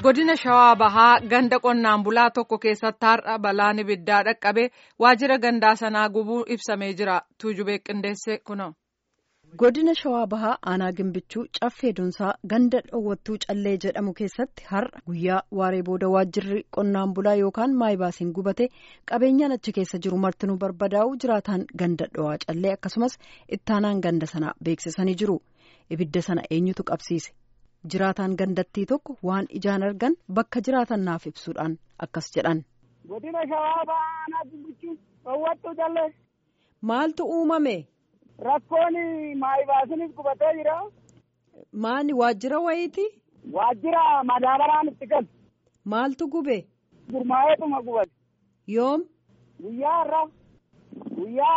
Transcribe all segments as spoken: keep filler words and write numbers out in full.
Godina Shawaa Bahaa ganda qonnaan bulaa tokko keessatti har'a balaan ibiddaa dhaqqabe waajjira gandaa sanaa gubuu ibsamee jira. Tuujubee Qindeessee kunoo. Godina Shawaa Bahaa aanaa Gimbichuu caffee Dunsaa ganda dhoowwattuu callee jedhamu keessatti har'a guyyaa waaree booda waajjirri qonnaan bulaa yookaan maayibaasiin gubate qabeenyaan achi keessa jiru martinuu barbadaa'u jiraataan ganda dhowaa callee akkasumas ittaanaan ganda sanaa beeksisanii jiru. Ibidda sana eenyutu qabsiise? Jiraataan gandattii tokko waan ijaan argan bakka jiraatan naaf ibsuudhaan akkas jedhan. Godina Shawaa Bahaa aanaa Gimbichuu dhoowwattuu callee. Maaltu uumame? Rakkoon maayibaasiinis gubatee jira. Maani waajjira wayiiti? Waajjira madaabaraan itti galu. Maaltu gube? Gurmaa'eetuma gubate. Yoom? Guyyaa irraa. Guyyaa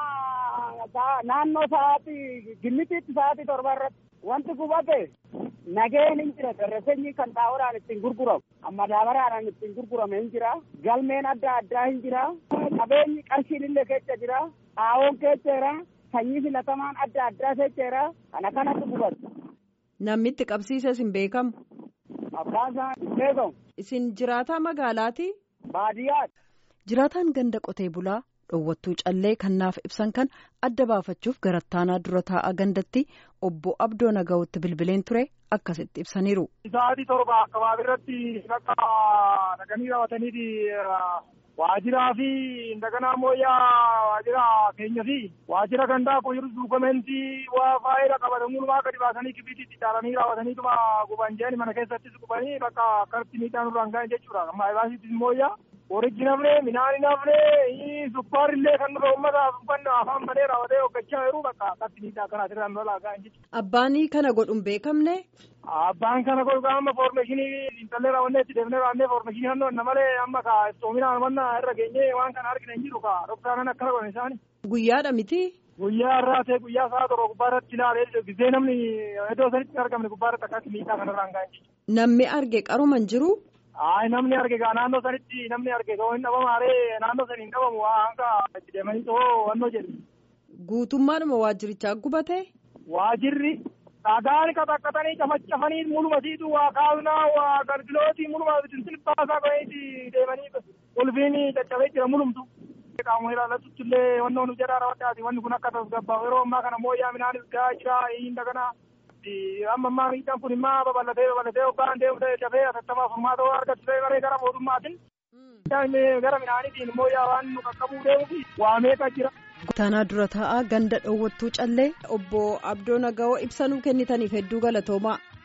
irraa naannoo sa'aatii gimmitiitti sa'aatii torba irratti wanti gubate nageen hin jira. Darrasenyi kan xaa'oodhaan ittiin gurguramu. Madaabaraan ittiin gurgurame hin jira. Galmeen adda addaa hin jira. Qabeenyi qarshiin illee keessa jira. Xaa'oon keessa jira. Sanyii filatamaan adda addaa seecheera kana kanatti gubatu. Namni itti qabsiises hin beekamu. Abbaan isaa hin beekamu. Isin jiraataa magaalaati? Baadiyyaati. Jiraataan ganda qotee bulaa dhoowwattuu callee kan naaf ibsan kan adda baafachuuf garattaanaa dura taa'aa gandatti obbo Abdoo Nagawutti bilbileen ture akkasitti ibsaniiru. Sa'aatii torba akkabaabii irratti bakka naganii raawwataniiti. Waajiraa fi daganaa mooyyaa waajjira keenya fi waajjira gandaa kun yeroo duukameentii waa faayida qabatamuun waa gadi baasanii kibiitiitti caalanii raawwataniituma guban jeen mana keessattis gubanii bakka akkatti miidhaan irraan ga'an jechuudha. Amma ibaasiittis mooyyaa horichi nafne midhaan nafne sukkaar illee kan nufa uummataaf uffanna afaan malee raawwatee hoggachaa jiru bakka akkatti miidhaa akkanaa irraan lolaa ga'an jechuudha. Abbaanii kana godhuun beekamne? Abbaan kana godhu amma foormeeshinii intallee raawwannee itti deemnee raawwannee foormeeshinii hannoo malee amma ka istoominaan manna irra geenyee waan kana argina hin jiru ka dhoksaanaan akkana godhan isaanii. Guyyaadha miti? Guyyaa irraa ta'e guyyaa sa'a torba gubbaa irratti ilaalee gisee namni iddoo sanitti argamne gubbaa irratti akkatti miidhaa kanarraan ga'an jechuudha. Namni arge qaruma hin jiru? Ayi namni arge gaa naannoo sanitti namni arge too hin dhabamaaree naannoo sanii hin dhabamu hanga itti deemanii too wannoo jedhu. Guutummaadhuma waajjirichaa gubate? Waajjirri. Dhagaan qaxaqqatanii cafacafanii muluma siitu waa kaasnaa waa galgilootii muluma silbaasaa qo'eeti deemanii ulfiin caccabee jira mulumtu. Qaamuma ilaalatutti illee wannoon nu jedhaa raawwadhaati wanni kun akka tasgabbaa'u yeroo ammaa kana mooyyaa midhaanis gahaa jira hin daganaa. Amma ammaa miidhaan kun immoo babal'atee babal'atee hoggaan deemu ta'e dafee atattamaa furmaata argattee garee gara mootummaatiin. Gara midhaaniitiin mooyyaa waan nu qaqqabuu deemuufi waa meeqa jira. Ittaanaa dura taa'aa ganda dhoowwattuu callee obbo Abdoo Nagawoo ibsanuu kennitaniif hedduu galatoomaa.